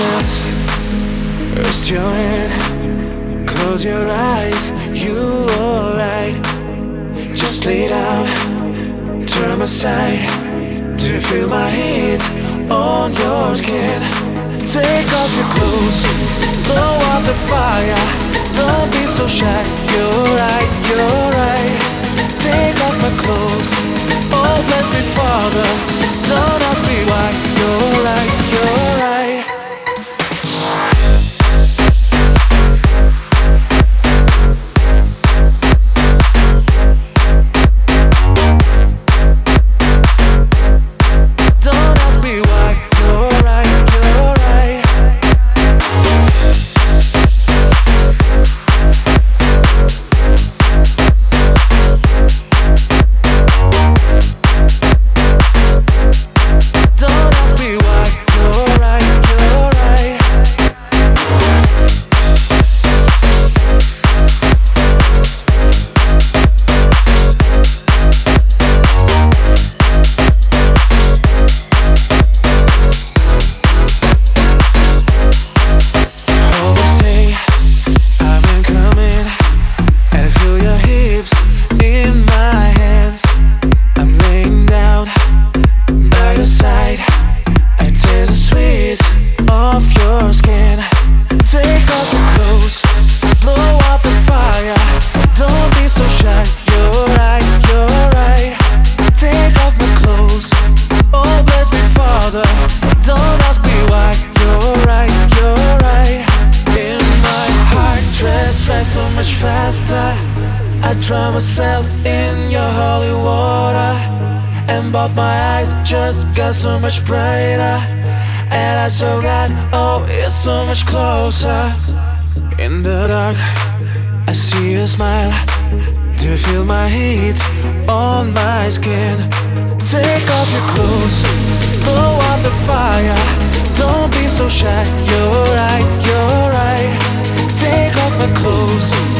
silence. Rest your head, close your eyes. You alright? Just lay down, turn aside. Do you feel my heat on your skin? Take off your clothes, blow out the fire. Don't be so shy. You're right, you're right. Take off my clothes. Oh, bless me, Father. Don't ask me why. You're right, you're right. I drown myself in your holy water, and both my eyes just got so much brighter. And I saw God, oh, it's so much closer. In the dark, I see you smile. Do you feel my heat on my skin? Take off your clothes, blow out the fire. Don't be so shy, you're right, you're right. Take off my clothes.